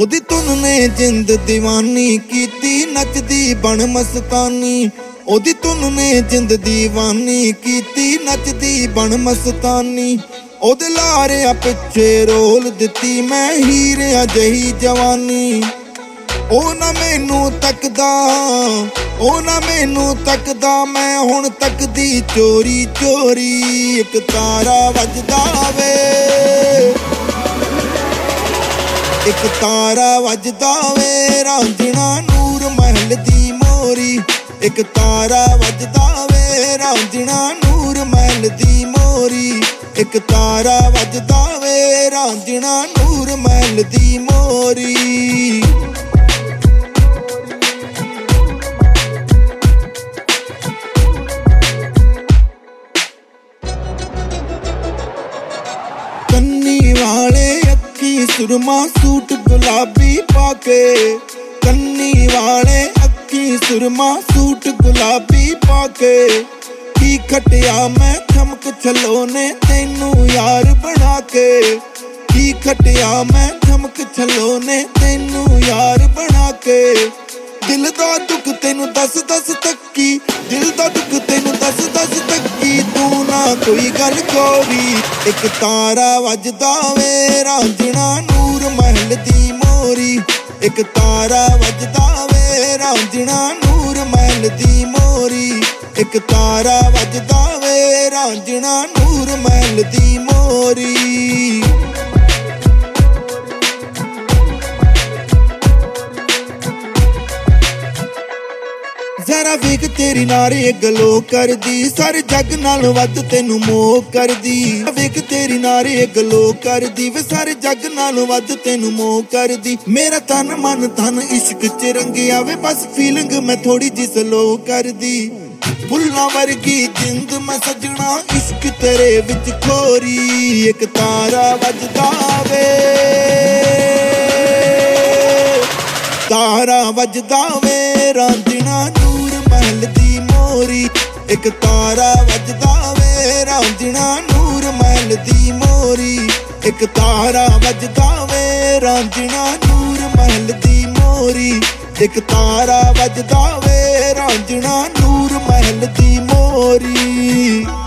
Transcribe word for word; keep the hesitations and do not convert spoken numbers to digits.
ओदी धुन ने जिंद दीवानी कीती नचदी बन मस्तानी। ओदी धुन ने जिंद दीवानी कीती नचदी बन मस्तानी। ओदे लारियां पिछे रोल दिती मैं हीरियां जही जवानी। ओ ना मैनू तकदा ओ ना मैनू तकदा मैं हुण तकदी चोरी चोरी। एक तारा वजदा वे एक तारा वजदा वे रांझणा नूर महल दी मोरी। एक तारा वजदा वे रांझणा नूर महल दी मोरी। एक तारा वजदा वे रांझणा नूर महल दी मोरी। कन्नी वाले अक्की सुरमा सूट गुलाबी पाके। कन्नी वाले अक्की सुरमा सूट गुलाबी पाके। की खटिया मैं चमक छलोने तेनू यार बना के। की खटिया मैं चमक छलोने तेनू यार बना के। दिल दा दुख तेनू दस दस तक्की दिल दा दुख तेनू दस दस तक्की तू ना कोई गल कोरी। एक तारा वजदा वे रांझणा नूर महल दी मोरी। एक तारा वजदा वे रांझणा नूर महल दी मोरी। एक तारा वजदा वे रांझणा नूर महल दी मोरी। जरा वेख तेरी नारे गलो कर दी सारे जग नालों वध तेनू मोह कर दी। वेख तेरी नारे गलो कर दी वे सारे जग नालों वध तेनू मोह कर दी। मेरा तन मन धन इश्क च रंगिया वे बस फीलिंग मैं थोड़ी जी स्लो कर दी। फुल्लां वर्गी जिंद मैं सजना इश्क तेरे विच खोरी। एक तारा वजदा वे तारा वजदा वे रांझणा नूर महल दी मोरी। एक तारा वजदा वे रांझणा नूर महल दी मोरी। एक तारा वजदा वे रांझणा नूर महल दी मोरी। एक तारा वजदा वे रांझणा नूर महल दी मोरी।